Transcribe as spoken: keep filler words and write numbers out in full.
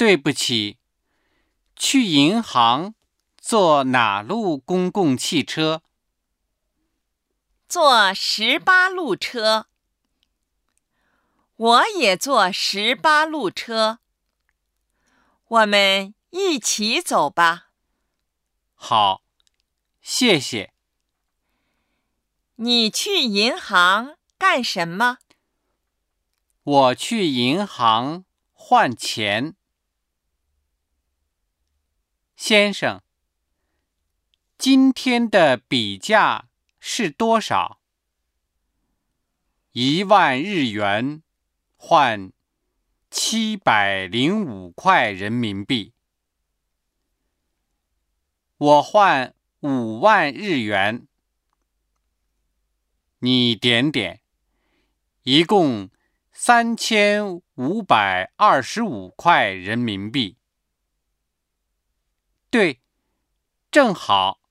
对不起，去银行坐哪路公共汽车？ 坐十八路车。我也坐十八路车。我们一起走吧。 好，谢谢。 你去银行干什么？ 我去银行换钱。先生，今天的比价是多少？一万日元换七百零五块人民币。我换五万日元。你点点，一共三千五百二十五块人民币。对，正好。